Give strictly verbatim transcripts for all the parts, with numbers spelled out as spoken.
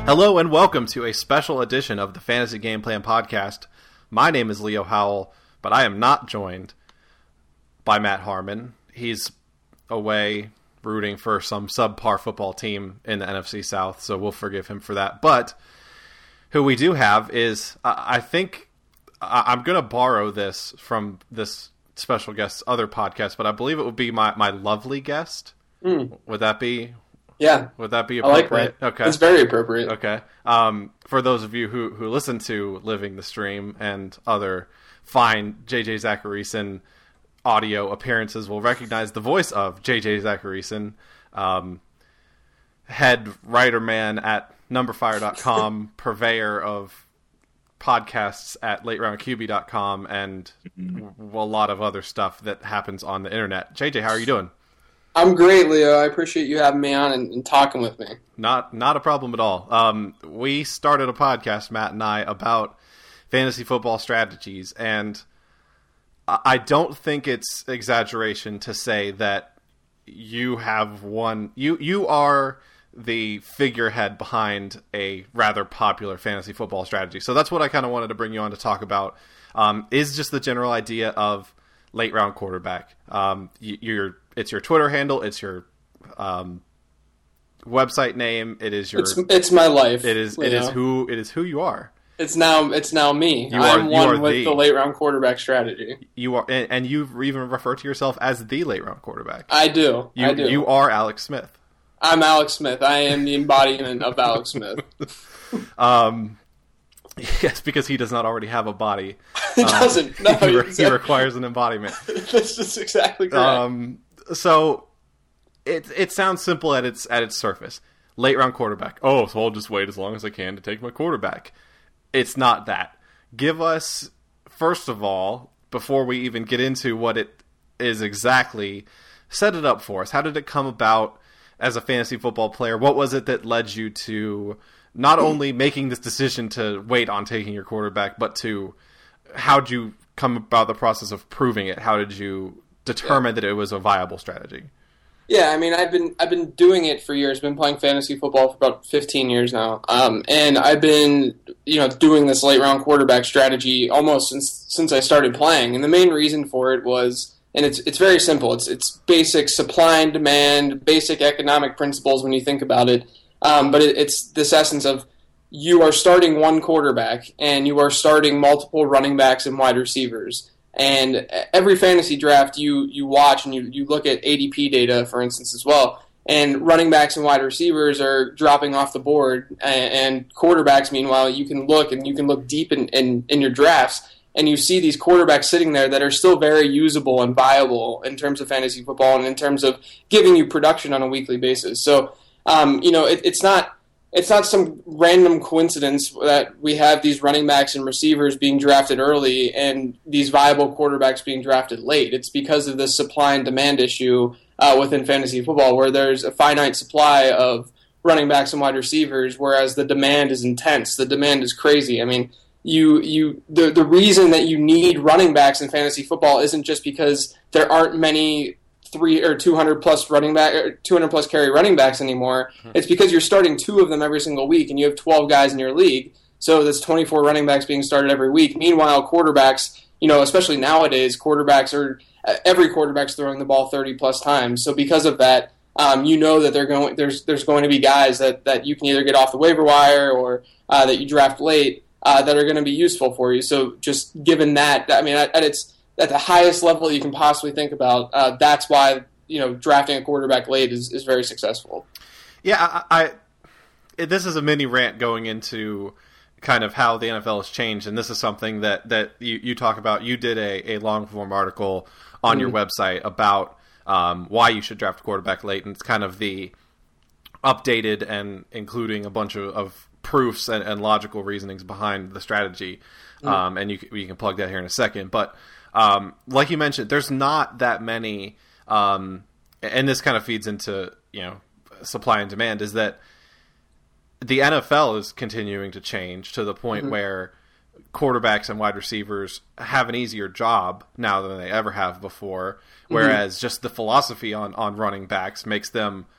Hello and welcome to a special edition of the Fantasy Game Plan Podcast. My name is Leo Howell, but I am not joined by Matt Harmon. He's away rooting for some subpar football team in the N F C South, so we'll forgive him for that. But who we do have is, uh, I think, uh, I'm going to borrow this from this special guest's other podcast, but I believe it would be my, my lovely guest. Mm. Would that be... Yeah. Would that be appropriate? I like that. Okay. It's very appropriate. Okay. Um, for those of you who, who listen to Living the Stream and other fine J J Zacharyson audio appearances will recognize the voice of J J Zacharyson, um, head writer man at numberfire dot com, purveyor of podcasts at late round q b dot com, and mm-hmm. a lot of other stuff that happens on the internet. J J, how are you doing? I'm great, Leo. I appreciate you having me on and, and talking with me. Not not a problem at all. Um, we started a podcast, Matt and I, about fantasy football strategies, and I don't think it's exaggeration to say that you have one. You you are the figurehead behind a rather popular fantasy football strategy. So that's what I kind of wanted to bring you on to talk about. Um, is just the general idea of late round quarterback. Um, you, you're It's your Twitter handle. It's your um, website name. It is your. It's, it's my life. It is. It know? is who. It is who you are. It's now. It's now me. You I'm are, one you are with the, the late round quarterback strategy. You are, and, and you even refer to yourself as the late round quarterback. I do. You, I do. You are Alex Smith. I'm Alex Smith. I am the embodiment of Alex Smith. um. Yes, because he does not already have a body. He um, doesn't. No, he, re- he requires an embodiment. That's just exactly correct. Um. So. It it sounds simple at its at its surface. Late round quarterback. Oh, so I'll just wait as long as I can to take my quarterback. It's not that. Give us, first of all, before we even get into what it is exactly, set it up for us. How did it come about as a fantasy football player? What was it that led you to not only making this decision to wait on taking your quarterback, but to how did you come about the process of proving it? How did you determine yeah. that it was a viable strategy? Yeah, I mean, I've been I've been doing it for years. I've been playing fantasy football for about fifteen years now, um, and I've been you know doing this late round quarterback strategy almost since since I started playing. And the main reason for it was, and it's it's very simple. It's it's basic supply and demand, basic economic principles when you think about it. Um, but it, it's this essence of you are starting one quarterback and you are starting multiple running backs and wide receivers. And every fantasy draft you, you watch and you, you look at A D P data, for instance, as well, and running backs and wide receivers are dropping off the board, and, and quarterbacks, meanwhile, you can look and you can look deep in, in, in your drafts, and you see these quarterbacks sitting there that are still very usable and viable in terms of fantasy football and in terms of giving you production on a weekly basis. So, um, you know, it, it's not... It's not some random coincidence that we have these running backs and receivers being drafted early and these viable quarterbacks being drafted late. It's because of this supply and demand issue uh, within fantasy football, where there's a finite supply of running backs and wide receivers, whereas the demand is intense. The demand is crazy. I mean, you you the the reason that you need running backs in fantasy football isn't just because there aren't many three or two hundred plus running back, or two hundred plus carry running backs anymore. Mm-hmm. It's because you're starting two of them every single week, and you have twelve guys in your league. So that's twenty-four running backs being started every week. Meanwhile, quarterbacks, you know, especially nowadays, quarterbacks are every quarterback's throwing the ball thirty plus times. So because of that, um, you know that they're going there's there's going to be guys that, that you can either get off the waiver wire or uh, that you draft late uh, that are going to be useful for you. So just given that, I mean, at, at its at the highest level you can possibly think about, uh, that's why, you know, drafting a quarterback late is, is very successful. Yeah, I, I this is a mini rant going into kind of how the N F L has changed, and this is something that, that you, you talk about. You did a, a long-form article on mm-hmm. your website about um, why you should draft a quarterback late, and it's kind of the updated and including a bunch of, of proofs and, and logical reasonings behind the strategy, mm-hmm. um, and you, you can plug that here in a second, but Um, like you mentioned, there's not that many, um, and this kind of feeds into, you know, supply and demand, is that the N F L is continuing to change to the point mm-hmm. where quarterbacks and wide receivers have an easier job now than they ever have before, whereas mm-hmm. just the philosophy on, on running backs makes them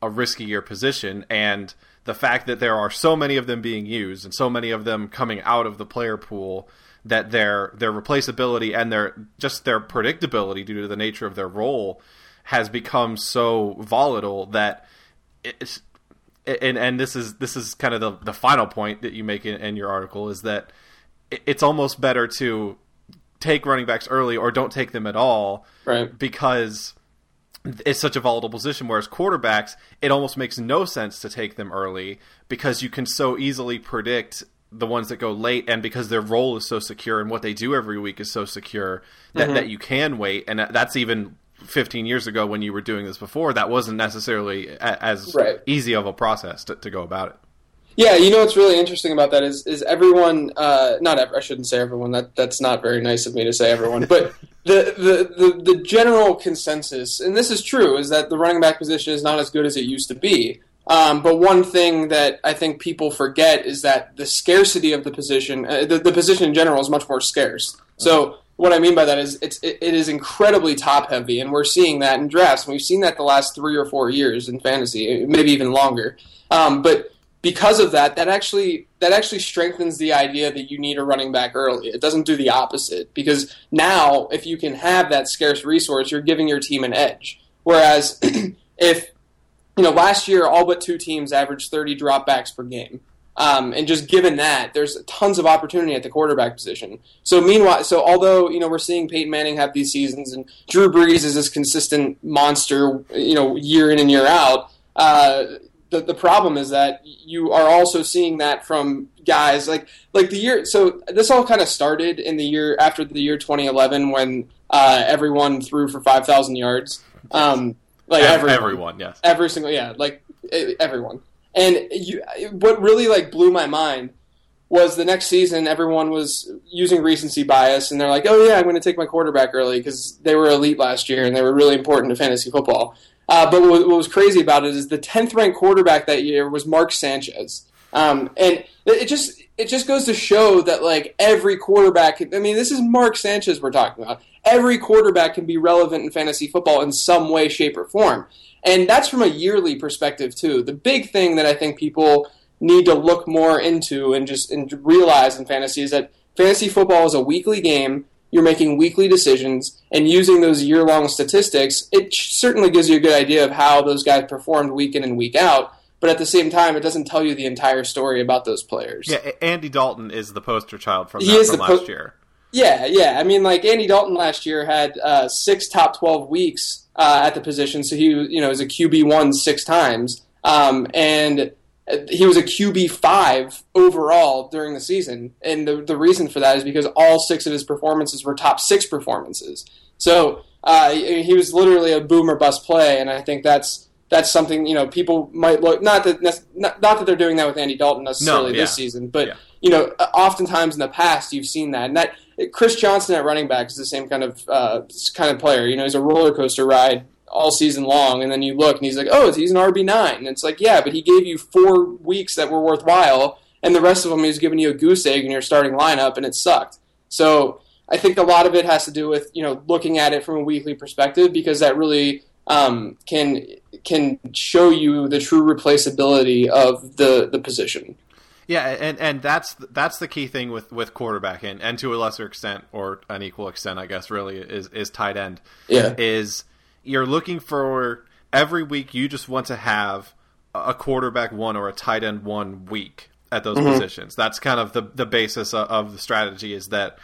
a riskier position, and the fact that there are so many of them being used and so many of them coming out of the player pool, that their their replaceability and their just their predictability due to the nature of their role has become so volatile that it's and and this is this is kind of the the final point that you make in, in your article, is that it's almost better to take running backs early or don't take them at all, right? Because it's such a volatile position. Whereas quarterbacks, it almost makes no sense to take them early because you can so easily predict the ones that go late, and because their role is so secure and what they do every week is so secure that, mm-hmm. that you can wait. And that's even fifteen years ago when you were doing this before, that wasn't necessarily a, as right. easy of a process to, to go about it. Yeah, you know what's really interesting about that is is everyone, uh, not ever, I shouldn't say everyone, that that's not very nice of me to say everyone, but the, the, the, the general consensus, and this is true, is that the running back position is not as good as it used to be. Um, but one thing that I think people forget is that the scarcity of the position, uh, the, the position in general is much more scarce. So what I mean by that is it's, it, it is incredibly top-heavy, and we're seeing that in drafts. And we've seen that the last three or four years in fantasy, maybe even longer. Um, but because of that, that actually that actually strengthens the idea that you need a running back early. It doesn't do the opposite, because now if you can have that scarce resource, you're giving your team an edge. Whereas if, you know, last year all but two teams averaged thirty dropbacks per game. Um, and just given that, there's tons of opportunity at the quarterback position. So meanwhile, so although, you know, we're seeing Peyton Manning have these seasons and Drew Brees is this consistent monster, you know, year in and year out, uh, The, the problem is that you are also seeing that from guys like like the year. So this all kind of started in the year after the year twenty eleven when uh, everyone threw for five thousand yards. Um, like everyone, everyone, yes, every single yeah, like everyone. And you, what really like blew my mind was the next season everyone was using recency bias, and they're like, oh yeah, I'm going to take my quarterback early because they were elite last year and they were really important to fantasy football. Uh, but what, what was crazy about it is the tenth ranked quarterback that year was Mark Sanchez, um, and it just it just goes to show that like every quarterback. I mean, this is Mark Sanchez we're talking about. Every quarterback can be relevant in fantasy football in some way, shape, or form, and that's from a yearly perspective too. The big thing that I think people need to look more into and just and realize in fantasy is that fantasy football is a weekly game. You're making weekly decisions, and using those year-long statistics, it certainly gives you a good idea of how those guys performed week in and week out, but at the same time, it doesn't tell you the entire story about those players. Yeah, Andy Dalton is the poster child from, he that, is from the last po- year. Yeah, yeah. I mean, like, Andy Dalton last year had uh, six top twelve weeks uh, at the position, so he you know was a Q B one six times, um, and he was a Q B five overall during the season, and the the reason for that is because all six of his performances were top six performances. So uh, he was literally a boom or bust play, and I think that's that's something you know people might look not that not, not that they're doing that with Andy Dalton necessarily no, yeah. this season, but yeah. you know oftentimes in the past you've seen that, and that Chris Johnson at running back is the same kind of uh, kind of player. You know, he's a roller coaster ride all season long, and then you look and he's like, oh, he's an R B nine. And it's like, yeah, but he gave you four weeks that were worthwhile, and the rest of them he's giving you a goose egg in your starting lineup, and it sucked. So I think a lot of it has to do with, you know, looking at it from a weekly perspective, because that really um, can can show you the true replaceability of the, the position. Yeah, and, and that's that's the key thing with, with quarterback, and, and to a lesser extent, or an equal extent, I guess, really, is, is tight end. Yeah. Is you're looking for every week you just want to have a quarterback one or a tight end one week at those mm-hmm. positions. That's kind of the the basis of, of the strategy, is that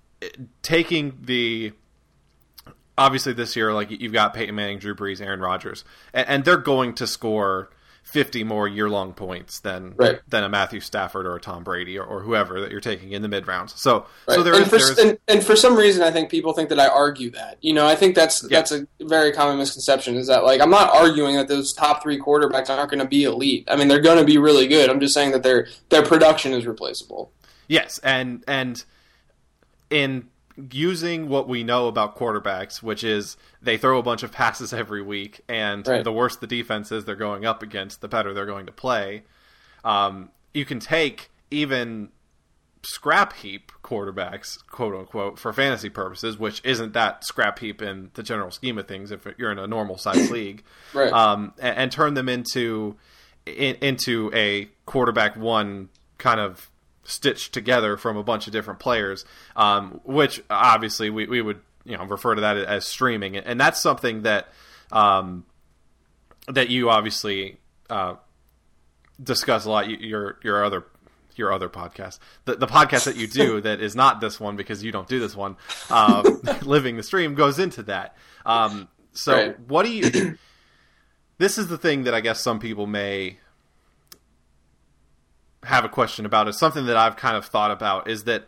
taking the obviously this year, like you've got Peyton Manning, Drew Brees, Aaron Rodgers, and, and they're going to score fifty more year-long points than right. than a Matthew Stafford or a Tom Brady or, or whoever that you're taking in the mid-rounds. So, right. so there and is, for, there is... And, and for some reason, I think people think that I argue that. You know, I think that's yeah. that's a very common misconception, is that, like, I'm not arguing that those top three quarterbacks aren't going to be elite. I mean, they're going to be really good. I'm just saying that their their production is replaceable. Yes, and and in using what we know about quarterbacks, which is they throw a bunch of passes every week, and right. the worse the defense is they're going up against, the better they're going to play. Um, you can take even scrap heap quarterbacks, quote unquote, for fantasy purposes, which isn't that scrap heap in the general scheme of things if you're in a normal size league, right. um, and, and turn them into in, into a quarterback one kind of stitched together from a bunch of different players, um, which obviously we, we would you know refer to that as streaming, and that's something that um, that you obviously uh, discuss a lot. Your your other your other podcast, the the podcast that you do that is not this one because you don't do this one, um, Living the Stream goes into that. Um, so right. what do you? This is the thing that I guess some people may have a question about. Is something that I've kind of thought about is that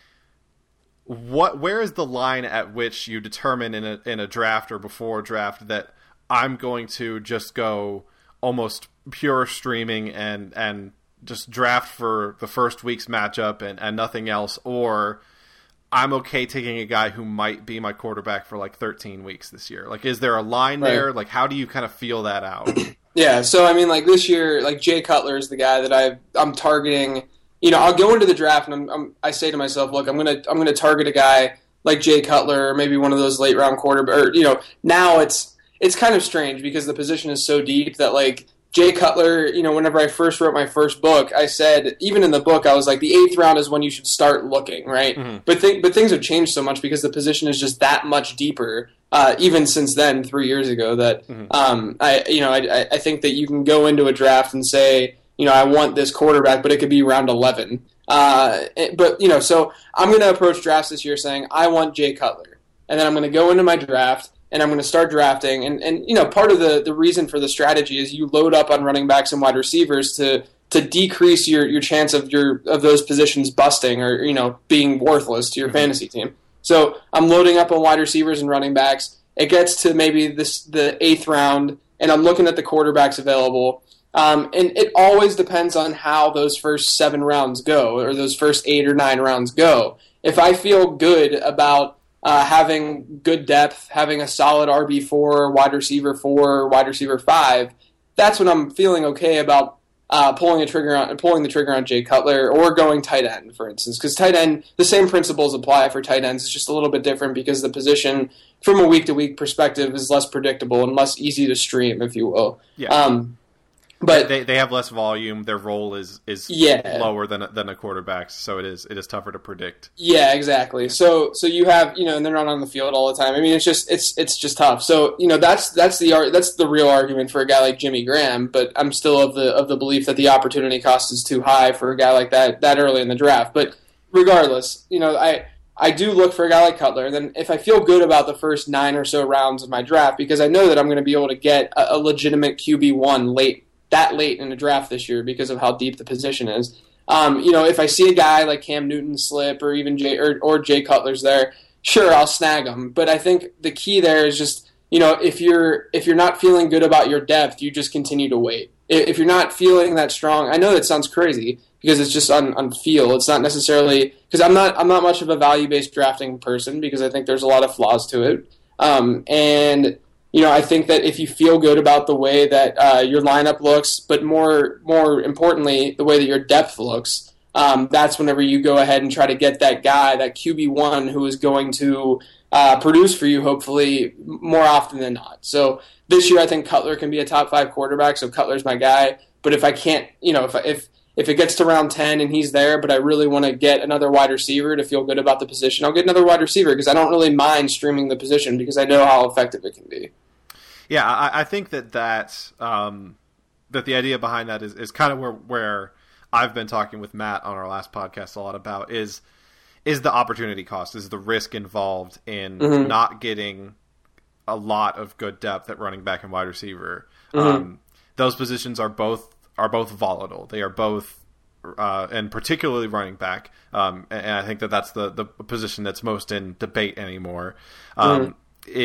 what where is the line at which you determine in a in a draft or before a draft that I'm going to just go almost pure streaming and and just draft for the first week's matchup and, and nothing else, or I'm okay taking a guy who might be my quarterback for like thirteen weeks this year? Like, is there a line right. there? Like, how do you kind of feel that out? Yeah, so I mean, like this year, like Jay Cutler is the guy that I I'm targeting. You know, I'll go into the draft and I'm, I'm I say to myself, look, I'm gonna I'm gonna target a guy like Jay Cutler, or maybe one of those late round quarterbacks. Or you know, now it's it's kind of strange because the position is so deep that like Jay Cutler, you know, whenever I first wrote my first book, I said, even in the book, I was like, the eighth round is when you should start looking, right? Mm-hmm. But th- but things have changed so much because the position is just that much deeper. Uh, even since then, three years ago, that mm-hmm. um, I, you know, I, I think that you can go into a draft and say, you know, I want this quarterback, but it could be round eleven. Uh, but you know, so I'm going to approach drafts this year saying I want Jay Cutler, and then I'm going to go into my draft and I'm going to start drafting. And and you know, part of the the reason for the strategy is you load up on running backs and wide receivers to to decrease your your chance of your of those positions busting or you know being worthless to your mm-hmm. fantasy team. So I'm loading up on wide receivers and running backs. It gets to maybe this the eighth round, and I'm looking at the quarterbacks available. Um, and it always depends on how those first seven rounds go, or those first eight or nine rounds go. If I feel good about uh, having good depth, having a solid R B four, wide receiver four, wide receiver five, that's when I'm feeling okay about Uh, pulling a trigger on pulling the trigger on Jay Cutler or going tight end, for instance, because tight end, the same principles apply for tight ends. It's just a little bit different because the position, from a week to week perspective, is less predictable and less easy to stream, if you will. Yeah. Um, but they they have less volume. Their role is is yeah. lower than a, than a quarterback's, so it is it is tougher to predict. Yeah, exactly. So so you have you know, and they're not on the field all the time. I mean, it's just it's it's just tough. So you know, that's that's the that's the real argument for a guy like Jimmy Graham. But I'm still of the of the belief that the opportunity cost is too high for a guy like that that early in the draft. But regardless, you know, I. I do look for a guy like Cutler, and then if I feel good about the first nine or so rounds of my draft, because I know that I'm going to be able to get a, a legitimate Q B one late, that late in the draft this year because of how deep the position is. Um, you know, if I see a guy like Cam Newton slip, or even Jay or, or Jay Cutler's there, sure, I'll snag him. But I think the key there is just, you know, if you're if you're not feeling good about your depth, you just continue to wait. If you're not feeling that strong, I know that sounds crazy, because it's just on, on feel. It's not necessarily because I'm not I'm not much of a value based drafting person because I think there's a lot of flaws to it. Um, and you know I think that if you feel good about the way that uh, your lineup looks, but more more importantly the way that your depth looks, um, that's whenever you go ahead and try to get that guy, that Q B one, who is going to uh, produce for you hopefully more often than not. So this year I think Cutler can be a top five quarterback, so Cutler's my guy. But if I can't, you know, if if If it gets to round ten and he's there, but I really want to get another wide receiver to feel good about the position, I'll get another wide receiver because I don't really mind streaming the position because I know how effective it can be. Yeah, I, I think that that, um, that the idea behind that is, is kind of where, where I've been talking with Matt on our last podcast a lot about is is the opportunity cost, is the risk involved in mm-hmm. not getting a lot of good depth at running back and wide receiver. Mm-hmm. Um, those positions are both are both volatile. They are both, uh, and particularly running back, um, and I think that that's the, the position that's most in debate anymore, um, mm.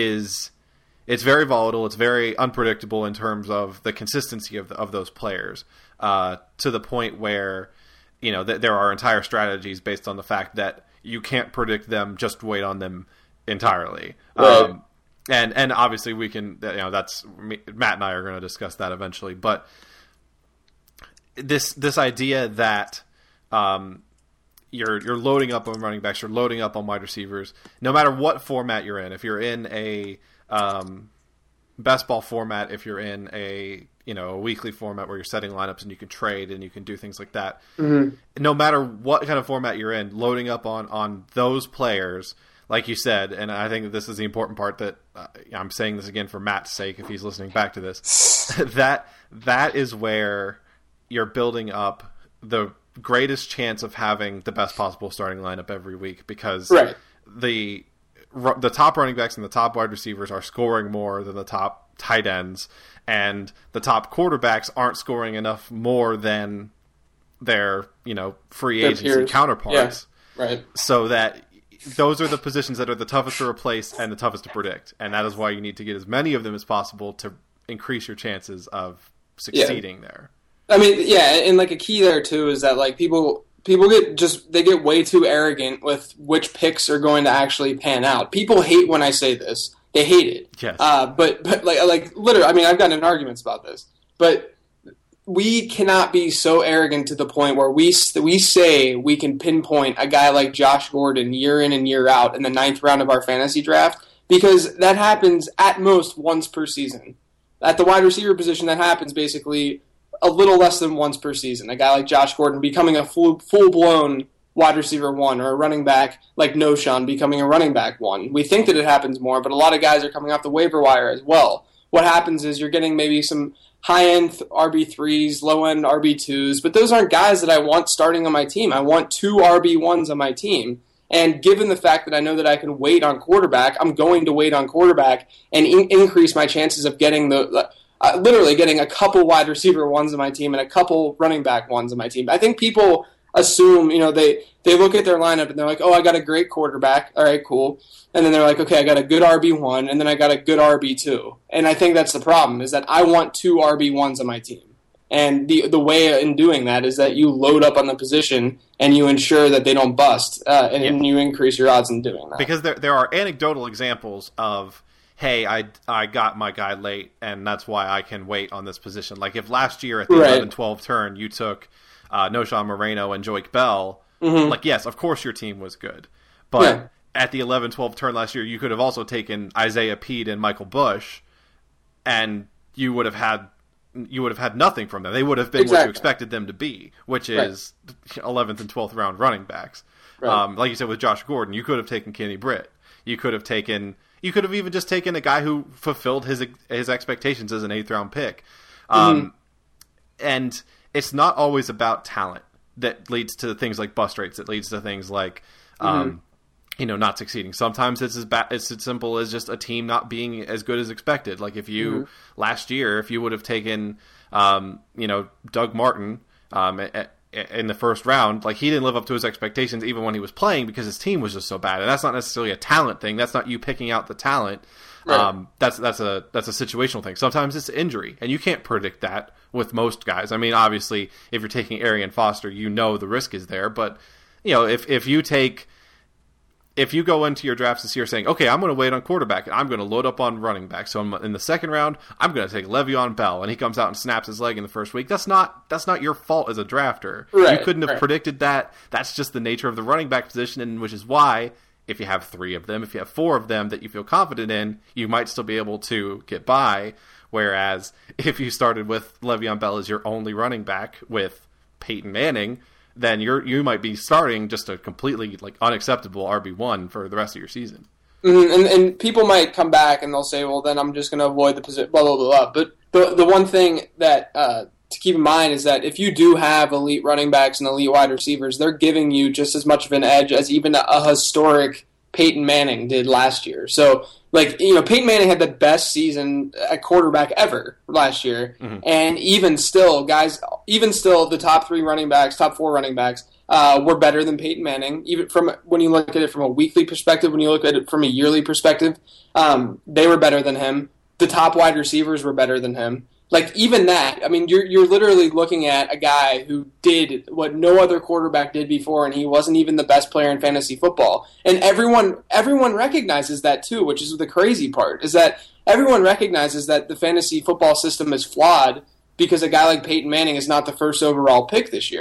is it's very volatile. It's very unpredictable in terms of the consistency of the, of those players, uh, to the point where, you know, th- there are entire strategies based on the fact that you can't predict them, just wait on them entirely. Right. Um, and, and obviously we can, you know, that's, Matt and I are going to discuss that eventually, but This this idea that um, you're you're loading up on running backs, you're loading up on wide receivers, no matter what format you're in. If you're in a um, best ball format, if you're in a you know a weekly format where you're setting lineups and you can trade and you can do things like that, mm-hmm. no matter what kind of format you're in, loading up on on those players, like you said, and I think that this is the important part that uh, I'm saying this again for Matt's sake if he's listening back to this, that that is where you're building up the greatest chance of having the best possible starting lineup every week, because right. the the top running backs and the top wide receivers are scoring more than the top tight ends, and the top quarterbacks aren't scoring enough more than their you know free Their agency peers. counterparts. Yeah. Right. So that those are the positions that are the toughest to replace and the toughest to predict, and that is why you need to get as many of them as possible to increase your chances of succeeding yeah. there. I mean, yeah, and like a key there too is that like people people get just they get way too arrogant with which picks are going to actually pan out. People hate when I say this; they hate it. Yes. Uh, but but like like literally, I mean, I've gotten in arguments about this. But we cannot be so arrogant to the point where we we say we can pinpoint a guy like Josh Gordon year in and year out in the ninth round of our fantasy draft, because that happens at most once per season. At the wide receiver position, that happens basically a little less than once per season. A guy like Josh Gordon becoming a full, full-blown wide receiver one, or a running back like Noshawn becoming a running back one. We think that it happens more, but a lot of guys are coming off the waiver wire as well. What happens is you're getting maybe some high-end R B threes, low-end R B twos, but those aren't guys that I want starting on my team. I want two R B ones on my team. And given the fact that I know that I can wait on quarterback, I'm going to wait on quarterback and in- increase my chances of getting the... Uh, literally getting a couple wide receiver ones on my team and a couple running back ones on my team. I think people assume, you know, they, they look at their lineup and they're like, oh, I got a great quarterback. All right, cool. And then they're like, okay, I got a good R B one, and then I got a good R B two. And I think that's the problem, is that I want two R B ones on my team. And the the way in doing that is that you load up on the position and you ensure that they don't bust, uh, and, yeah. and you increase your odds in doing that. Because there there are anecdotal examples of, hey, I, I got my guy late, and that's why I can wait on this position. Like if last year at the right. eleven twelve turn you took uh, Noshawn Moreno and Joique Bell, mm-hmm. like yes, of course your team was good. But yeah. at the eleven twelve turn last year, you could have also taken Isaiah Pead and Michael Bush, and you would have had you would have had nothing from them. They would have been exactly. what you expected them to be, which is right. eleventh and twelfth round running backs. Right. Um, like you said with Josh Gordon, you could have taken Kenny Britt. You could have taken... You could have even just taken a guy who fulfilled his his expectations as an eighth round pick, um, mm-hmm. and it's not always about talent that leads to things like bust rates. It leads to things like, um, mm-hmm. you know, not succeeding. Sometimes it's as ba- it's as simple as just a team not being as good as expected. Like if you mm-hmm. last year, if you would have taken, um, you know, Doug Martin um, at, in the first round, like he didn't live up to his expectations even when he was playing because his team was just so bad. And that's not necessarily a talent thing. That's not you picking out the talent. Right. Um, that's that's a that's a situational thing. Sometimes it's injury, and you can't predict that with most guys. I mean, obviously, if you're taking Arian Foster, you know the risk is there. But you know, if if you take if you go into your drafts this year saying, okay, I'm going to wait on quarterback, and I'm going to load up on running back. So in the second round, I'm going to take Le'Veon Bell, and he comes out and snaps his leg in the first week. That's not that's not your fault as a drafter. Right, you couldn't have right. predicted that. That's just the nature of the running back position, and which is why if you have three of them, if you have four of them that you feel confident in, you might still be able to get by. Whereas if you started with Le'Veon Bell as your only running back with Peyton Manning, then you're you might be starting just a completely like unacceptable R B one for the rest of your season. Mm-hmm. And, and people might come back and they'll say, well, then I'm just going to avoid the position, blah, blah, blah, blah. But the, the one thing that uh, to keep in mind is that if you do have elite running backs and elite wide receivers, they're giving you just as much of an edge as even a, a historic Peyton Manning did last year. So, like, you know, Peyton Manning had the best season at quarterback ever last year. Mm-hmm. And even still, guys, even still, the top three running backs, top four running backs, uh, were better than Peyton Manning. Even from when you look at it from a weekly perspective, when you look at it from a yearly perspective, um, they were better than him. The top wide receivers were better than him. Like, even that, I mean, you're you're literally looking at a guy who did what no other quarterback did before, and he wasn't even the best player in fantasy football. And everyone everyone recognizes that, too, which is the crazy part, is that everyone recognizes that the fantasy football system is flawed because a guy like Peyton Manning is not the first overall pick this year.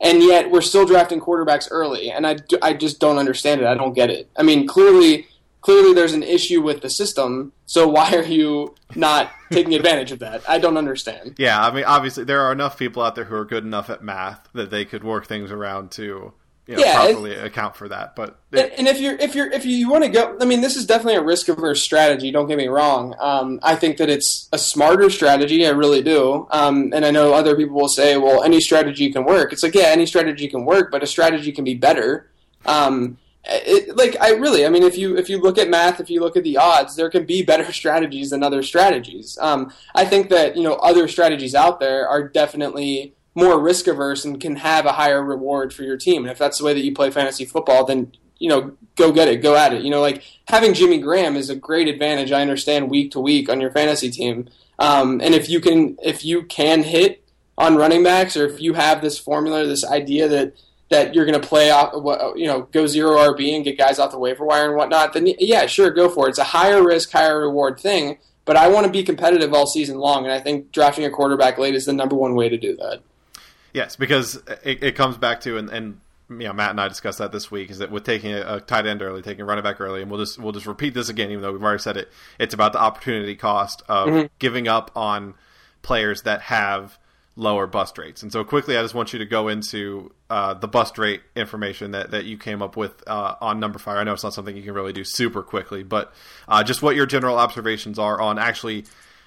and yet we're still drafting quarterbacks early, and I, I just don't understand it. I don't get it. I mean, clearly clearly there's an issue with the system, so why are you not taking advantage of that? I don't understand. Yeah, I mean, obviously there are enough people out there who are good enough at math that they could work things around to, you know, yeah, properly and, account for that. But and, and if you're if you're if you want to go, I mean, this is definitely a risk averse strategy. Don't get me wrong. Um, I think that it's a smarter strategy. I really do. Um, and I know other people will say, well, any strategy can work. It's like, yeah, any strategy can work, but a strategy can be better. Um, It, like I really, I mean, if you if you look at math, if you look at the odds, there can be better strategies than other strategies. Um, I think that you know other strategies out there are definitely more risk averse and can have a higher reward for your team. And if that's the way that you play fantasy football, then you know go get it, go at it. You know, like having Jimmy Graham is a great advantage. I understand week to week on your fantasy team, um, and if you can if you can hit on running backs, or if you have this formula, this idea that that you're going to play off, you know, go zero R B and get guys off the waiver wire and whatnot, then yeah, sure, go for it. It's a higher risk, higher reward thing, but I want to be competitive all season long, and I think drafting a quarterback late is the number one way to do that. Yes, because it, it comes back to, and, and you know, Matt and I discussed that this week, is that with taking a, a tight end early, taking a running back early, and we'll just we'll just repeat this again, even though we've already said it, it's about the opportunity cost of mm-hmm. giving up on players that have lower bust rates. And so quickly, I just want you to go into uh, the bust rate information that, that you came up with uh, on Numberfire. I know it's not something you can really do super quickly, but uh, just what your general observations are on actually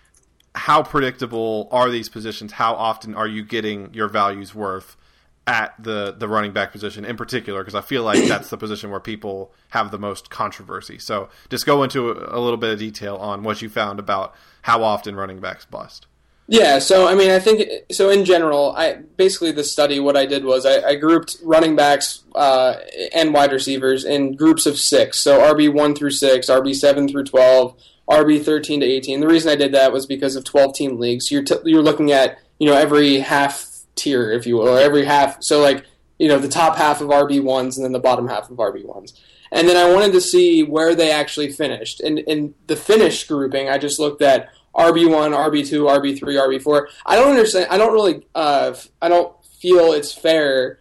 how predictable are these positions? How often are you getting your values worth at the, the running back position in particular? Because I feel like that's the position where people have the most controversy. So just go into a, a little bit of detail on what you found about how often running backs bust. Yeah, so I mean, I think so. In general, I basically the study. What I did was I, I grouped running backs uh, and wide receivers in groups of six. So R B one through six, R B seven through twelve, R B thirteen to eighteen. The reason I did that was because of twelve team leagues. You're t- you're looking at you know every half tier, if you will, or every half. So like you know the top half of R B ones and then the bottom half of R B ones. And then I wanted to see where they actually finished. And in the finish grouping, I just looked at R B one, R B two, R B three, R B four. I don't understand. I don't really. Uh, I don't feel it's fair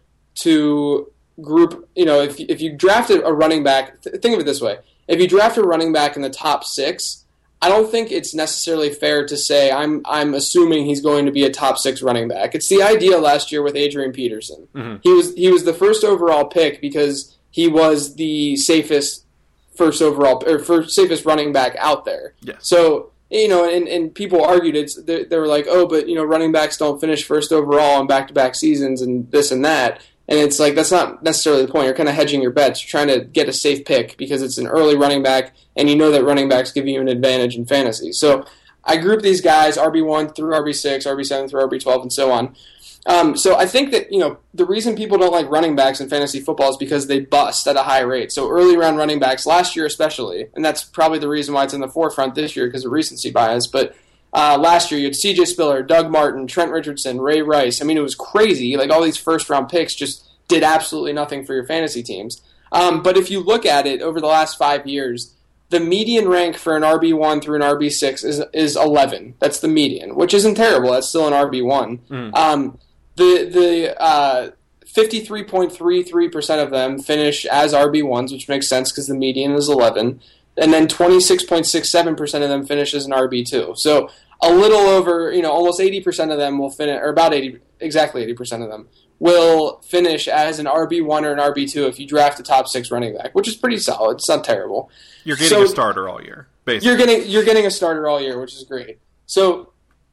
to group. You know, if if you drafted a running back, th- think of it this way: if you draft a running back in the top six, I don't think it's necessarily fair to say I'm I'm assuming he's going to be a top six running back. It's the idea last year with Adrian Peterson. Mm-hmm. He was he was the first overall pick because he was the safest first overall or first safest running back out there. Yes. So. You know, and, and people argued it's they, they were like, oh, but you know, running backs don't finish first overall in back-to-back seasons and this and that. And it's like that's not necessarily the point. You're kind of hedging your bets. You're trying to get a safe pick because it's an early running back, and you know that running backs give you an advantage in fantasy. So I group these guys R B one through R B six, R B seven through R B twelve, and so on. Um, so I think that you know the reason people don't like running backs in fantasy football is because they bust at a high rate. So early round running backs last year especially, and that's probably the reason why it's in the forefront this year because of recency bias. But uh, last year you had C J Spiller, Doug Martin, Trent Richardson, Ray Rice. I mean it was crazy. Like all these first round picks just did absolutely nothing for your fantasy teams. Um, but if you look at it over the last five years, the median rank for an R B one through an R B six is is eleven. That's the median, which isn't terrible. That's still an R B one. Mm. Um, The the uh, fifty-three point three three percent of them finish as R B ones, which makes sense because the median is eleven. And then twenty-six point six seven percent of them finish as an R B two. So a little over, you know, almost eighty percent of them will finish, or about eighty, exactly eighty percent of them will finish as an R B one or an R B two if you draft a top six running back, which is pretty solid. It's not terrible. You're getting so, a starter all year, basically. You're getting, you're getting a starter all year, which is great. So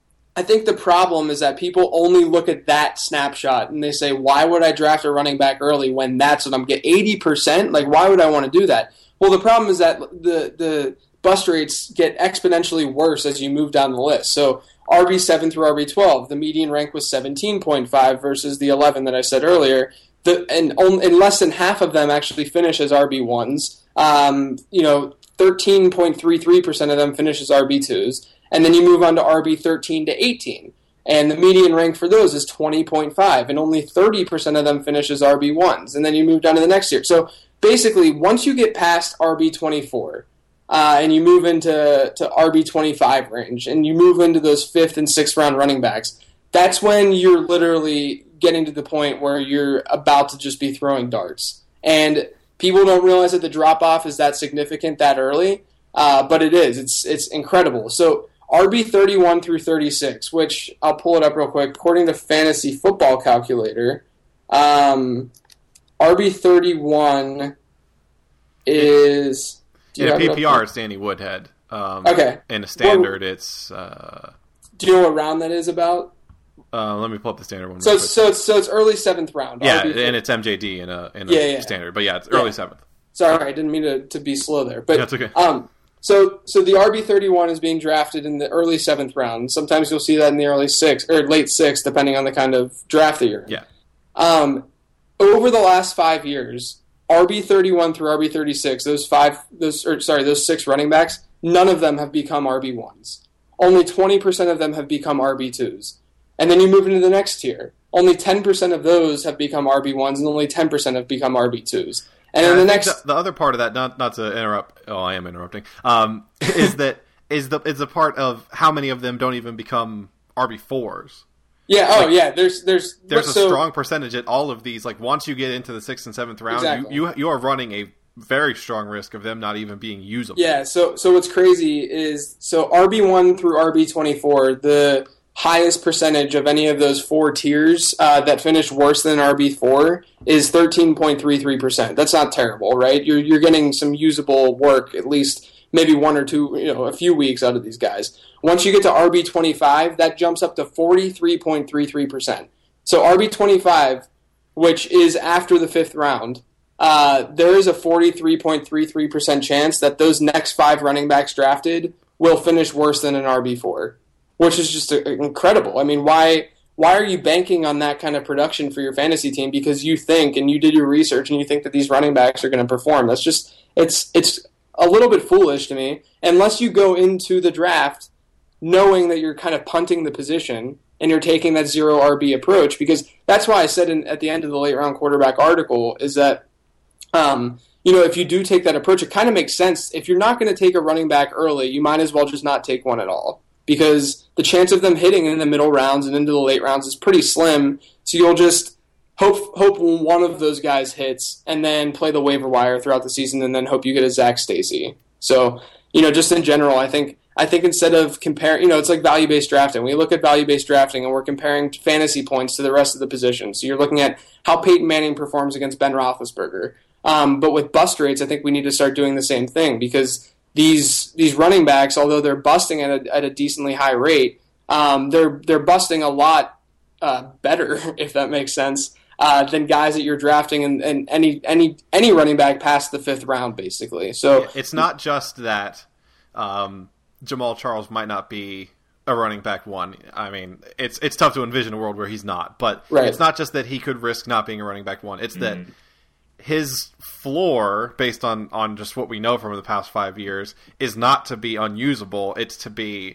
I think the problem is that people only look at that snapshot and they say, why would I draft a running back early when that's what I'm getting? eighty percent? Like, why would I want to do that? Well, the problem is that the the bust rates get exponentially worse as you move down the list. So R B seven through R B twelve, the median rank was seventeen point five versus the eleven that I said earlier. The, and, and less than half of them actually finish as R B ones. Um, you know, thirteen point three three percent of them finish as R B twos. And then you move on to R B thirteen to eighteen. And the median rank for those is twenty point five. And only thirty percent of them finish as R B ones. And then you move down to the next year. So basically, once you get past R B twenty-four, uh, and you move into to R B twenty-five range, and you move into those fifth and sixth round running backs, that's when you're literally getting to the point where you're about to just be throwing darts. And people don't realize that the drop-off is that significant that early, uh, but it is. It's it's incredible. So R B thirty-one through thirty-six, which I'll pull it up real quick. According to Fantasy Football Calculator, um, R B thirty-one is... In a P P R, it's Danny Woodhead. Um, okay. In a standard, well, it's... Uh, do you know what round that is about? Uh, let me pull up the standard one. So it's, so it's so it's early seventh round. Yeah, and it's M J D in a in a yeah, yeah. standard, but yeah, it's early yeah. seventh. Sorry, I didn't mean to, to be slow there, but that's okay. Um, so so the R B thirty-one is being drafted in the early seventh round. Sometimes you'll see that in the early sixth or late sixth, depending on the kind of draft that you're in. Yeah. Um, over the last five years, R B thirty-one through R B thirty-six, those five, those or sorry, those six running backs, none of them have become R B ones. Only twenty percent of them have become R B twos. And then you move into the next tier. Only ten percent of those have become R B ones, and only ten percent have become R B twos. And yeah, in the I next, the, the other part of that, not not to interrupt. Oh, I am interrupting. Um, is that is the is a part of how many of them don't even become R B fours? Yeah. Oh, like, yeah. There's there's there's so, a strong percentage at all of these. Like once you get into the sixth and seventh round, exactly. you, you you are running a very strong risk of them not even being usable. Yeah. So so what's crazy is so R B one through R B twenty-four, the highest percentage of any of those four tiers uh, that finished worse than R B four is thirteen point three three percent. That's not terrible, right? You're you're getting some usable work, at least maybe one or two, you know, a few weeks out of these guys. Once you get to R B twenty-five, that jumps up to forty-three point three three percent. So R B twenty-five, which is after the fifth round, uh, there is a forty-three point three three percent chance that those next five running backs drafted will finish worse than an R B four. Which is just incredible. I mean, why why are you banking on that kind of production for your fantasy team? Because you think and you did your research and you think that these running backs are going to perform. That's just it's it's a little bit foolish to me. Unless you go into the draft knowing that you're kind of punting the position and you're taking that zero R B approach. Because that's why I said in, at the end of the late round quarterback article is that um, you know if you do take that approach, it kind of makes sense. If you're not going to take a running back early, you might as well just not take one at all. Because the chance of them hitting in the middle rounds and into the late rounds is pretty slim. So you'll just hope hope one of those guys hits and then play the waiver wire throughout the season and then hope you get a Zach Stacy. So, you know, just in general, I think I think instead of comparing, you know, it's like value-based drafting. We look at value-based drafting and we're comparing fantasy points to the rest of the position. So you're looking at how Peyton Manning performs against Ben Roethlisberger. Um, but with bust rates, I think we need to start doing the same thing because These these running backs, although they're busting at a, at a decently high rate, um, they're they're busting a lot uh, better, if that makes sense, uh, than guys that you're drafting and, and any any any running back past the fifth round, basically. So it's not just that um, Jamal Charles might not be a running back one. I mean, it's it's tough to envision a world where he's not, but right. It's not just that he could risk not being a running back one. It's mm-hmm. that his floor, based on, on just what we know from the past five years, is not to be unusable. It's to be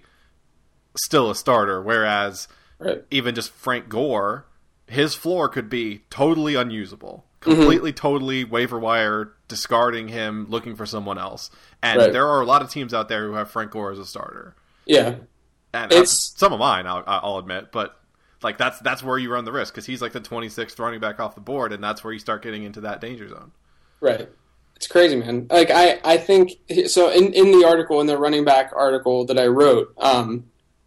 still a starter. Whereas right. even just Frank Gore, his floor could be totally unusable. Completely, mm-hmm. totally waiver wire, discarding him, looking for someone else. And right. there are a lot of teams out there who have Frank Gore as a starter. Yeah. And it's some of mine, I'll, I'll admit, but like that's that's where you run the risk because he's like the twenty-sixth running back off the board, and that's where you start getting into that danger zone. Right. It's crazy, man. Like I, I think so. In, in the article, in the running back article that I wrote, um,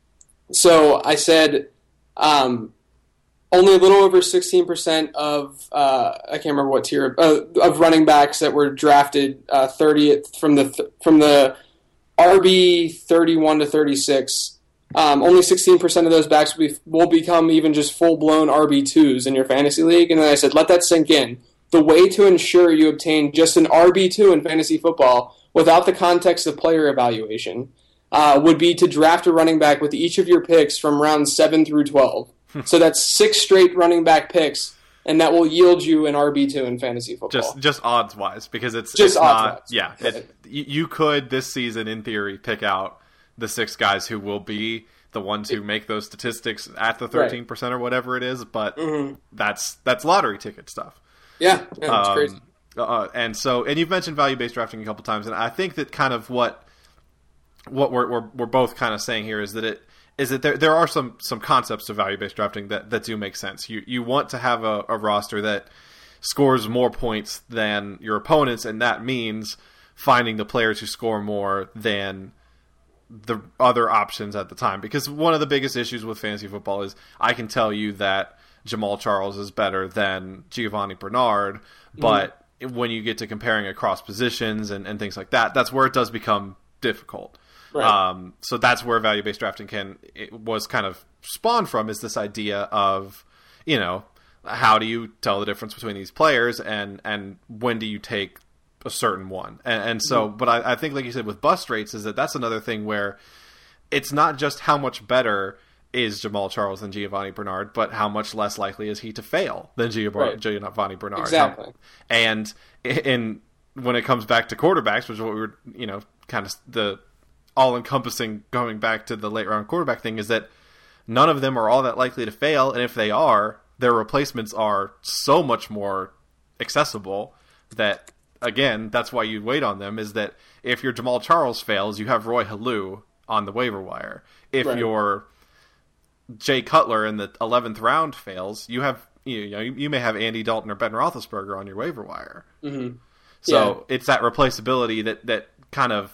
so I said um, only a little over sixteen percent of uh, I can't remember what tier uh, of running backs that were drafted uh, thirtieth from the th- from the R B thirty-one to thirty-six. Um, only sixteen percent of those backs will, be, will become even just full-blown R B twos in your fantasy league. And then I said, let that sink in. The way to ensure you obtain just an R B two in fantasy football without the context of player evaluation uh, would be to draft a running back with each of your picks from rounds seven through twelve. So that's six straight running back picks, and that will yield you an R B two in fantasy football. Just just odds-wise, because it's, just it's odds not... wise. Yeah, it, you could, this season, in theory, pick out the six guys who will be the ones who make those statistics at the thirteen percent or whatever it is, but mm-hmm. that's that's lottery ticket stuff. Yeah, yeah it's um, crazy. Uh, and so, and you've mentioned value-based drafting a couple times, and I think that kind of what what we're we're, we're both kind of saying here is that it is that there there are some some concepts to value based drafting that, that do make sense. You you want to have a, a roster that scores more points than your opponents, and that means finding the players who score more than the other options at the time. Because one of the biggest issues with fantasy football is I can tell you that Jamal Charles is better than Giovanni Bernard, but mm-hmm. when you get to comparing across positions and, and things like that, that's where it does become difficult. Right. Um, so that's where value-based drafting can it was kind of spawned from, is this idea of, you know, how do you tell the difference between these players, and, and when do you take a certain one? And, and so, mm-hmm. but I, I think, like you said, with bust rates, is that that's another thing where it's not just how much better is Jamal Charles than Giovanni Bernard, but how much less likely is he to fail than Giovanni, right. Giovanni Bernard. Exactly. And in when it comes back to quarterbacks, which is what we were, you know, kind of the all-encompassing going back to the late-round quarterback thing, is that none of them are all that likely to fail, and if they are, their replacements are so much more accessible that, again, that's why you wait on them, is that if your Jamal Charles fails, you have Roy Halou on the waiver wire. If right. your Jay Cutler in the eleventh round fails, you have you know you may have Andy Dalton or Ben Roethlisberger on your waiver wire. Mm-hmm. So yeah. It's that replaceability that, that kind of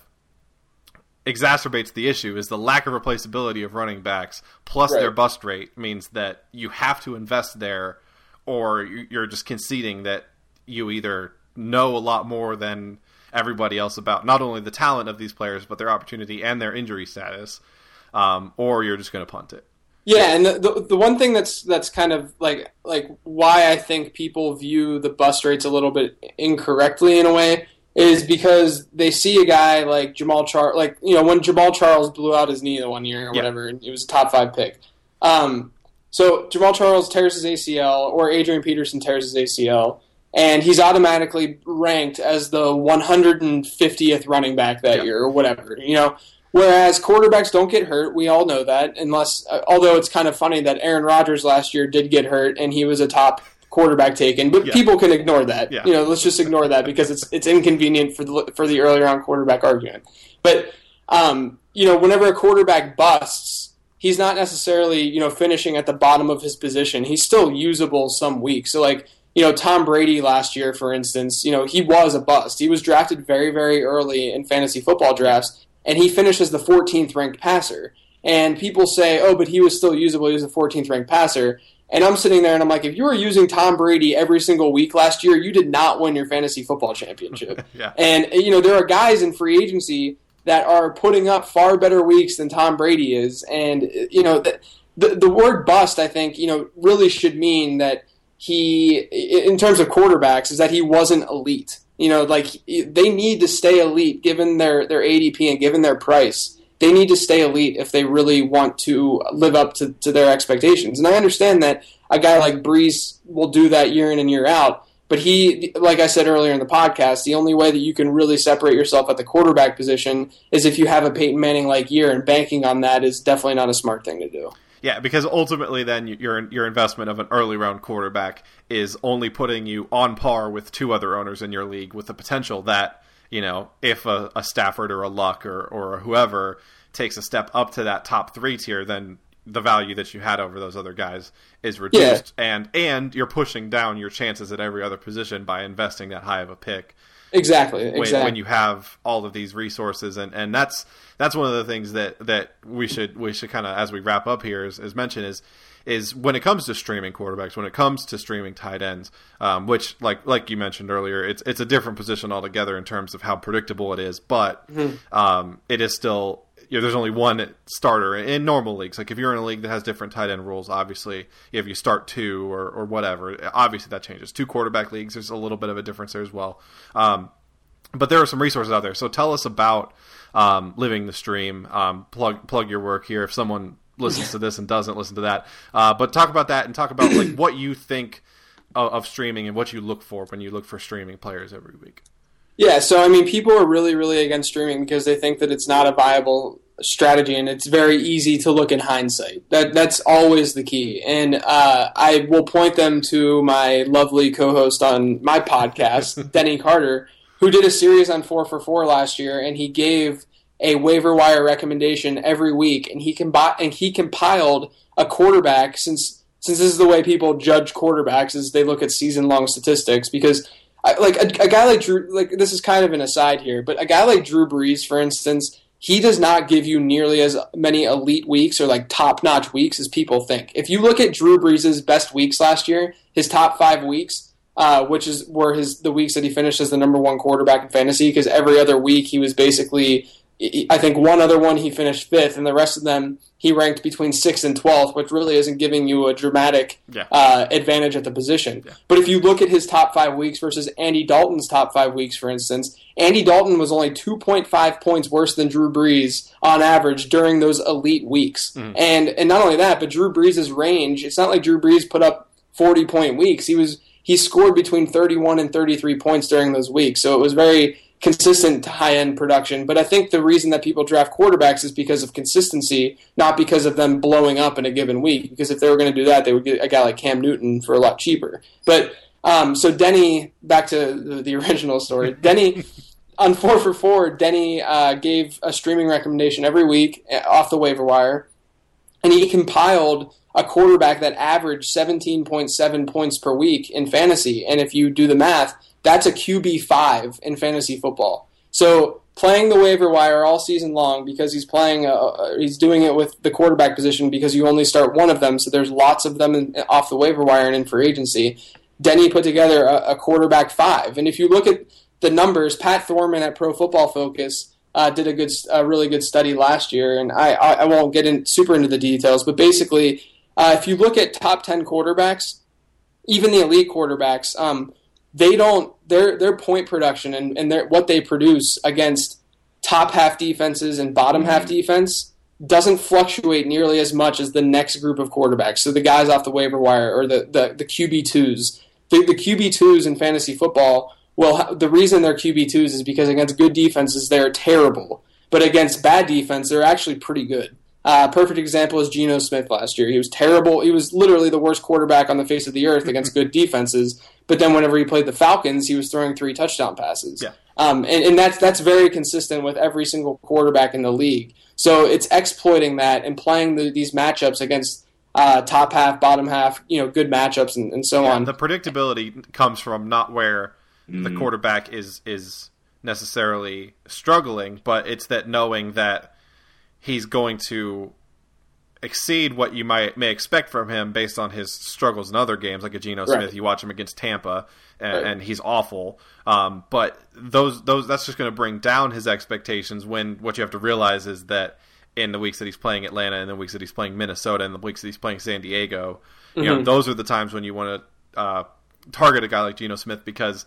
exacerbates the issue, is the lack of replaceability of running backs plus right. their bust rate means that you have to invest there, or you're just conceding that you either know a lot more than everybody else about not only the talent of these players, but their opportunity and their injury status, um, or you're just going to punt it. Yeah, and the, the the one thing that's that's kind of like like why I think people view the bust rates a little bit incorrectly in a way is because they see a guy like Jamal Charles, like, you know, when Jamal Charles blew out his knee the one year or yeah. whatever, it was a top five pick. Um, so Jamal Charles tears his A C L, or Adrian Peterson tears his A C L, and he's automatically ranked as the one hundred fiftieth running back that yeah. year or whatever, you know. Whereas quarterbacks don't get hurt, we all know that, unless, uh, although it's kind of funny that Aaron Rodgers last year did get hurt and he was a top quarterback taken, but yeah. people can ignore that. Yeah. You know, let's just ignore that because it's it's inconvenient for the for the early round quarterback argument. But um, you know, whenever a quarterback busts, he's not necessarily, you know, finishing at the bottom of his position. He's still usable some weeks. So like, you know, Tom Brady last year, for instance, you know, he was a bust. He was drafted very, very early in fantasy football drafts, and he finished as the fourteenth ranked passer. And people say, oh, but he was still usable. He was the fourteenth ranked passer. And I'm sitting there and I'm like, if you were using Tom Brady every single week last year, you did not win your fantasy football championship. yeah. And, you know, there are guys in free agency that are putting up far better weeks than Tom Brady is. And, you know, the, the, the word bust, I think, you know, really should mean that he, in terms of quarterbacks, is that he wasn't elite. You know, like, they need to stay elite given their, their A D P and given their price. They need to stay elite if they really want to live up to, to their expectations. And I understand that a guy like Brees will do that year in and year out. But he, like I said earlier in the podcast, the only way that you can really separate yourself at the quarterback position is if you have a Peyton Manning-like year, and banking on that is definitely not a smart thing to do. Yeah, because ultimately then your your investment of an early round quarterback is only putting you on par with two other owners in your league, with the potential that, you know, if a, a Stafford or a Luck or, or whoever takes a step up to that top three tier, then the value that you had over those other guys is reduced. Yeah. And and you're pushing down your chances at every other position by investing that high of a pick. Exactly. When, exactly. when you have all of these resources, and, and that's that's one of the things that, that we should we should kind of, as we wrap up here, is, is mention is is when it comes to streaming quarterbacks, when it comes to streaming tight ends, um, which like like you mentioned earlier, it's it's a different position altogether in terms of how predictable it is, but mm-hmm. um, it is still, you know, there's only one starter in normal leagues. Like if you're in a league that has different tight end rules, obviously if you start two or, or whatever, obviously that changes. Two quarterback leagues, there's a little bit of a difference there as well. Um, but there are some resources out there. So tell us about um, Living the Stream. Um, plug plug your work here if someone listens to this and doesn't listen to that. Uh, but talk about that and talk about like what you think of, of streaming and what you look for when you look for streaming players every week. Yeah, so I mean, people are really, really against streaming because they think that it's not a viable strategy, and it's very easy to look in hindsight. That that's always the key. And uh, I will point them to my lovely co-host on my podcast, Denny Carter, who did a series on four for four last year, and he gave a waiver wire recommendation every week, and he combi- and he compiled a quarterback since since this is the way people judge quarterbacks is they look at season long statistics because I, like a, a guy like Drew, like this is kind of an aside here, but a guy like Drew Brees, for instance, he does not give you nearly as many elite weeks or like top notch weeks as people think. If you look at Drew Brees' best weeks last year, his top five weeks. Uh, which is were his the weeks that he finished as the number one quarterback in fantasy, because every other week he was basically, I think one other one he finished fifth, and the rest of them he ranked between sixth and twelfth, which really isn't giving you a dramatic yeah. uh, advantage at the position. Yeah. But if you look at his top five weeks versus Andy Dalton's top five weeks, for instance, Andy Dalton was only two point five points worse than Drew Brees on average during those elite weeks. Mm. And and not only that, but Drew Brees' range, it's not like Drew Brees put up forty-point weeks. He was He scored between thirty-one and thirty-three points during those weeks, so it was very consistent high-end production. But I think the reason that people draft quarterbacks is because of consistency, not because of them blowing up in a given week. Because if they were going to do that, they would get a guy like Cam Newton for a lot cheaper. But um, so Denny, back to the, the original story, Denny on four for four, Denny uh, gave a streaming recommendation every week off the waiver wire, and he compiled a quarterback that averaged seventeen point seven points per week in fantasy. And if you do the math, that's a Q B five in fantasy football. So playing the waiver wire all season long because he's playing, uh, he's doing it with the quarterback position because you only start one of them. So there's lots of them in, off the waiver wire and in for agency. Denny put together a, a quarterback five. And if you look at the numbers, Pat Thorman at Pro Football Focus Uh, did a good, a really good study last year, and I, I, I won't get in super into the details, but basically, uh, if you look at top ten quarterbacks, even the elite quarterbacks, um, they don't their their point production and, and their what they produce against top half defenses and bottom mm-hmm. half defense doesn't fluctuate nearly as much as the next group of quarterbacks. So the guys off the waiver wire or the the, the Q B twos, the, the Q B twos in fantasy football. Well, the reason they're Q B twos is because against good defenses, they're terrible. But against bad defense, they're actually pretty good. Uh, perfect example is Geno Smith last year. He was terrible. He was literally the worst quarterback on the face of the earth against good defenses. But then whenever he played the Falcons, he was throwing three touchdown passes. Yeah. Um, and, and that's that's very consistent with every single quarterback in the league. So it's exploiting that and playing the, these matchups against uh, top half, bottom half, you know, good matchups and, and so yeah, on. The predictability comes from not where mm. the quarterback is is necessarily struggling, but it's that knowing that he's going to exceed what you might may expect from him based on his struggles in other games, like a Geno Smith. Right. You watch him against Tampa, and, right. and he's awful. Um, but those those that's just going to bring down his expectations. When what you have to realize is that in the weeks that he's playing Atlanta, and the weeks that he's playing Minnesota, and the weeks that he's playing San Diego, mm-hmm. you know, those are the times when you want to uh, target a guy like Geno Smith, because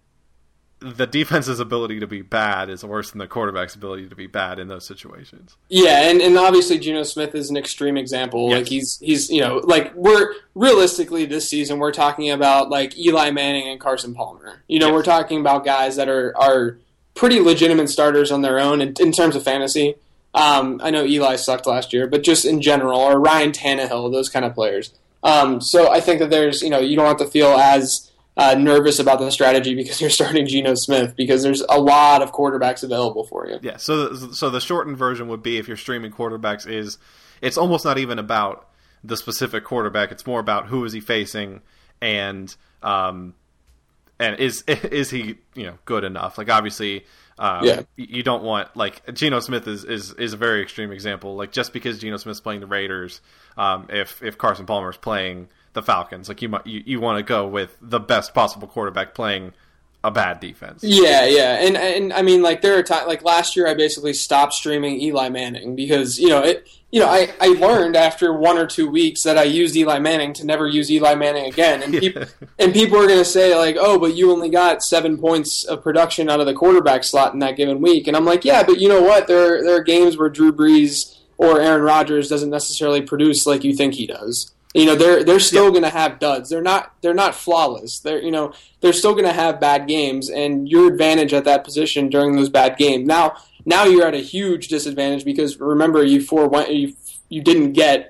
the defense's ability to be bad is worse than the quarterback's ability to be bad in those situations. Yeah, and, and obviously Geno Smith is an extreme example. Yes. Like he's he's you know like we're realistically this season we're talking about like Eli Manning and Carson Palmer. You know, yes. we're talking about guys that are are pretty legitimate starters on their own in, in terms of fantasy. Um, I know Eli sucked last year, but just in general, or Ryan Tannehill, those kind of players. Um, so I think that there's you know you don't have to feel as Uh, nervous about the strategy because you're starting Geno Smith, because there's a lot of quarterbacks available for you. Yeah, so so the shortened version would be, if you're streaming quarterbacks, is it's almost not even about the specific quarterback. It's more about who is he facing, and um, and is is he you know good enough? Like obviously, um, yeah. you don't want, like Geno Smith is, is is a very extreme example. Like just because Geno Smith's playing the Raiders, um, if if Carson Palmer's playing the Falcons, like you might you, you want to go with the best possible quarterback playing a bad defense. Yeah, yeah, and and I mean, like there are times, like last year, I basically stopped streaming Eli Manning because you know it. You know, I, I learned after one or two weeks that I used Eli Manning to never use Eli Manning again, and people and people are going to say like, oh, but you only got seven points of production out of the quarterback slot in that given week, and I'm like, yeah, but you know what? There there are games where Drew Brees or Aaron Rodgers doesn't necessarily produce like you think he does. You know, they're they're still yeah. going to have duds. They're not they're not flawless. They're you know they're still going to have bad games, and your advantage at that position during those bad games. Now now you're at a huge disadvantage because remember you for you you didn't get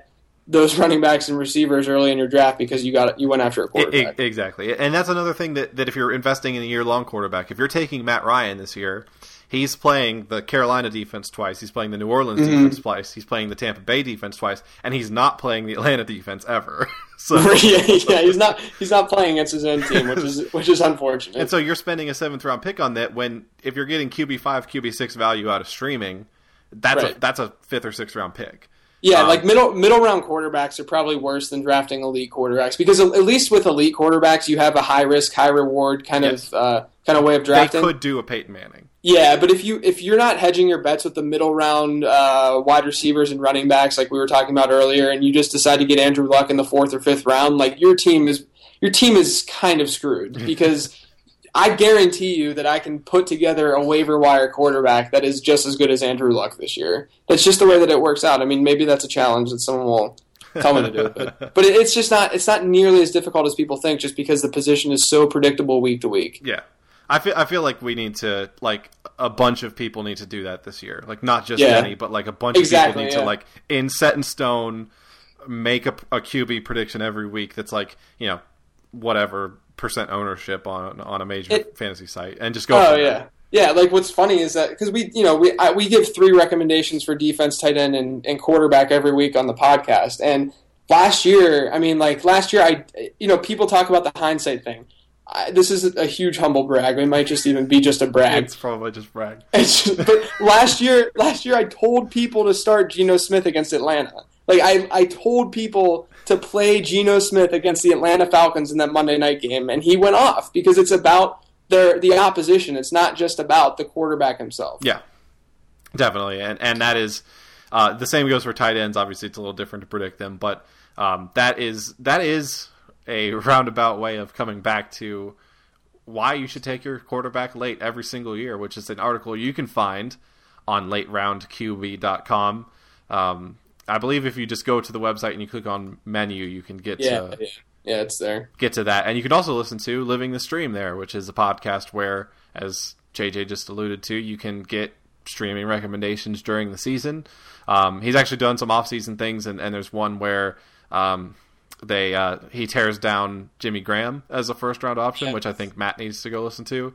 those running backs and receivers early in your draft because you got you went after a quarterback. It, it, exactly. And that's another thing that, that if you're investing in a year-long quarterback, if you're taking Matt Ryan this year, he's playing the Carolina defense twice, he's playing the New Orleans mm-hmm. defense twice, he's playing the Tampa Bay defense twice, and he's not playing the Atlanta defense ever. So yeah, yeah, he's not he's not playing against his own team, which is which is unfortunate. And so you're spending a seventh round pick on that when if you're getting Q B five, Q B six value out of streaming, that's right. a that's a fifth or sixth round pick. Yeah, um, like middle middle round quarterbacks are probably worse than drafting elite quarterbacks because at least with elite quarterbacks you have a high risk, high reward kind yes. of uh, kind of way of drafting. They could do a Peyton Manning. Yeah, but if you if you're not hedging your bets with the middle round uh, wide receivers and running backs like we were talking about earlier, and you just decide to get Andrew Luck in the fourth or fifth round, like your team is your team is kind of screwed because I guarantee you that I can put together a waiver wire quarterback that is just as good as Andrew Luck this year. That's just the way that it works out. I mean, maybe that's a challenge that someone will tell me to do, but, but it's just not it's not nearly as difficult as people think, just because the position is so predictable week to week. Yeah. I feel I feel like we need to like a bunch of people need to do that this year. Like not just yeah. many, but like a bunch exactly, of people need yeah. to like in set in stone make a, a Q B prediction every week that's like, you know, whatever percent ownership on on a major it, fantasy site and just go. Oh for yeah. it. Yeah, like what's funny is that because we, you know, we I, we give three recommendations for defense, tight end, and, and quarterback every week on the podcast. And last year, I mean, like last year, I, you know, people talk about the hindsight thing. I, this is a huge humble brag. It might just even be just a brag. It's probably just brag. It's just, but last year, last year I told people to start Geno Smith against Atlanta. Like I, I told people to play Geno Smith against the Atlanta Falcons in that Monday night game, and he went off because it's about their the opposition. It's not just about the quarterback himself. Yeah, definitely, and and that is uh, the same goes for tight ends. Obviously, it's a little different to predict them, but um, that is that is. a roundabout way of coming back to why you should take your quarterback late every single year, which is an article you can find on late round Q B dot com. Um, I believe if you just go to the website and you click on menu, you can get yeah, to yeah. yeah, it's there. Get to that. And you can also listen to Living the Stream there, which is a podcast where, as J J just alluded to, you can get streaming recommendations during the season. Um, he's actually done some off-season things, and, and there's one where um, They uh, he tears down Jimmy Graham as a first round option, yes. which I think Matt needs to go listen to,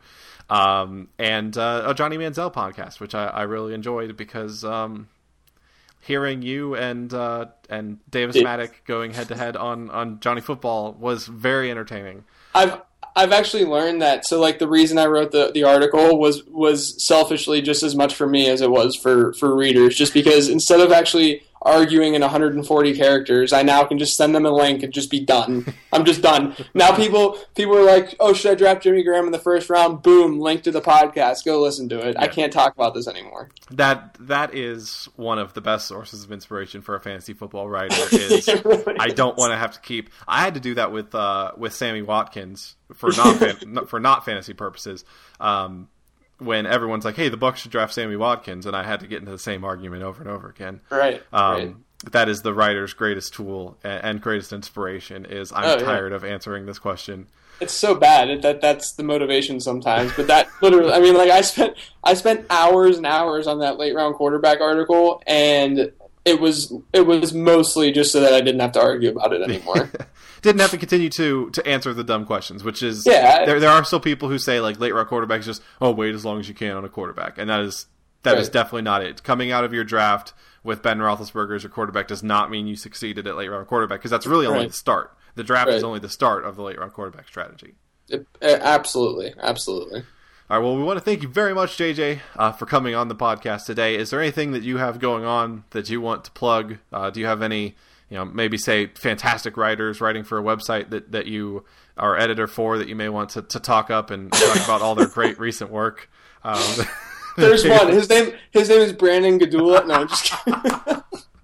um, and uh, a Johnny Manziel podcast, which I, I really enjoyed because um, hearing you and uh, and Davis yeah. Maddock going head to head on on Johnny Football was very entertaining. I've I've actually learned that. So like the reason I wrote the, the article was was selfishly just as much for me as it was for, for readers, just because instead of actually arguing in one hundred forty characters, I now can just send them a link and just be done. I'm just done. Now people people are like, oh, should I draft Jimmy Graham in the first round? Boom, link to the podcast. Go listen to it. Yeah. I can't talk about this anymore. That That is one of the best sources of inspiration for a fantasy football writer is really I don't want to have to keep... I had to do that with uh, with Sammy Watkins for not, for not fantasy purposes. Um when everyone's like, hey, the Bucs should draft Sammy Watkins, and I had to get into the same argument over and over again. Right. Um, right. That is the writer's greatest tool and greatest inspiration is I'm oh, tired yeah. of answering this question. It's so bad that that's the motivation sometimes, but that literally, I mean, like I spent I spent hours and hours on that late round quarterback article, and it was it was mostly just so that I didn't have to argue about it anymore. Didn't have to continue to to answer the dumb questions, which is yeah, I, there there are still people who say like late round quarterbacks just oh wait as long as you can on a quarterback, and that is that right. is definitely not it. Coming out of your draft with Ben Roethlisberger as your quarterback does not mean you succeeded at late round quarterback because that's really only right. the start. The draft right. is only the start of the late round quarterback strategy. It, absolutely, absolutely. All right, well, we want to thank you very much, J J, uh, for coming on the podcast today. Is there anything that you have going on that you want to plug? Uh, do you have any? You know, maybe say fantastic writers writing for a website that, that you are editor for that you may want to, to talk up and talk about all their great recent work. Um, There's one. His name his name is Brandon Gadula. No, I'm just kidding.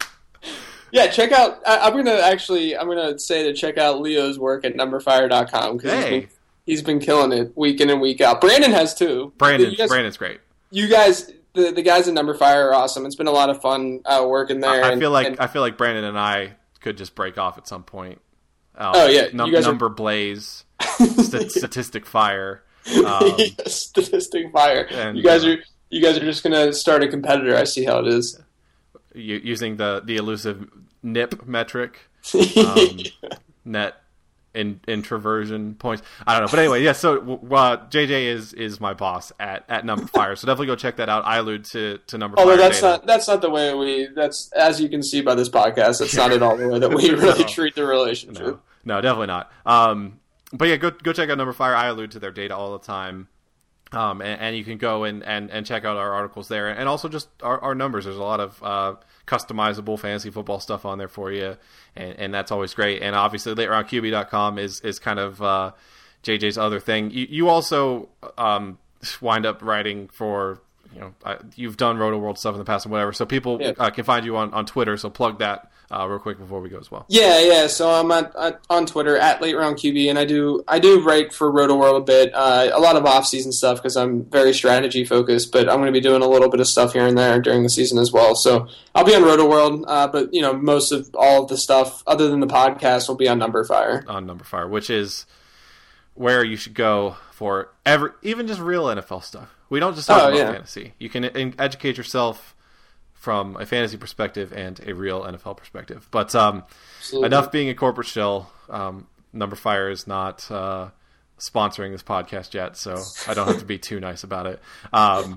Yeah, check out. I, I'm gonna actually I'm gonna say to check out Leo's work at number fire dot com because hey. he's, been, he's been killing it week in and week out. Brandon has too. Brandon, guys, Brandon's great. You guys. The the guys at Number Fire are awesome. It's been a lot of fun uh, working there. I, I and, feel like and, I feel like Brandon and I could just break off at some point. Um, oh yeah, num- you guys Number are... Blaze, st- Statistic Fire, um, yes, Statistic Fire. And, you guys uh, are you guys are just gonna start a competitor. I see how it is. using the, the elusive N I P metric, um, net in introversion points. I don't know, but anyway, yeah. So uh, J J is is my boss at, at Numberfire, so definitely go check that out. I allude to to Numberfire. Although that's data. not that's not the way we. That's as you can see by this podcast. That's not at all the way that we really no. treat the relationship. No, no, definitely not. Um, but yeah, go go check out Numberfire. I allude to their data all the time. Um, and, and you can go and, and, and check out our articles there, and also just our, our numbers. There's a lot of uh, customizable fantasy football stuff on there for you, and, and that's always great. And obviously, late round Q B dot com is is kind of uh, J J's other thing. You, you also um, wind up writing for, you know, uh, you've done Roto World stuff in the past and whatever, so people yeah. uh, can find you on, on Twitter. So plug that. Uh, real quick before we go as well. Yeah, yeah. So I'm at, at, on Twitter at Late Round Q B, and I do I do write for Roto World a bit, uh, a lot of off season stuff because I'm very strategy focused. But I'm going to be doing a little bit of stuff here and there during the season as well. So I'll be on Roto World, uh, but you know most of all of the stuff other than the podcast will be on Numberfire. On Numberfire, which is where you should go for every even just real N F L stuff. We don't just talk oh, about yeah. fantasy. You can in- educate yourself from a fantasy perspective and a real N F L perspective. But um, enough being a corporate shill. Um, Numberfire is not uh, sponsoring this podcast yet, so I don't have to be too nice about it. Um,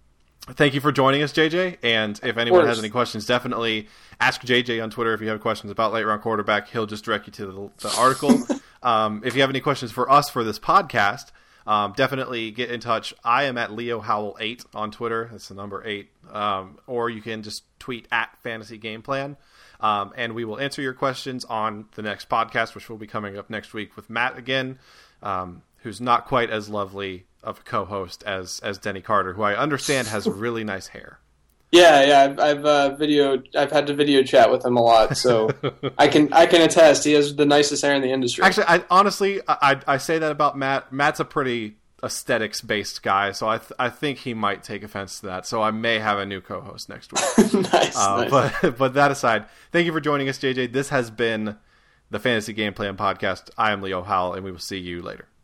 thank you for joining us, J J. And if anyone has any questions, definitely ask J J on Twitter if you have questions about late round quarterback. He'll just direct you to the, the article. um, if you have any questions for us for this podcast, Um, definitely get in touch. I am at Leo Howell eight on Twitter. That's the number eight. Um, or you can just tweet at Fantasy Game Plan. Um, and we will answer your questions on the next podcast, which will be coming up next week with Matt again, um, who's not quite as lovely of a co-host as, as Denny Carter, who I understand has really nice hair. Yeah, yeah, I've I've uh, video I've had to video chat with him a lot, so I can I can attest he has the nicest hair in the industry. Actually, I honestly I I say that about Matt. Matt's a pretty aesthetics based guy, so I th- I think he might take offense to that. So I may have a new co-host next week. nice, uh, nice. But but that aside, thank you for joining us, J J. This has been the Fantasy Game Plan podcast. I am Leo Howell, and we will see you later.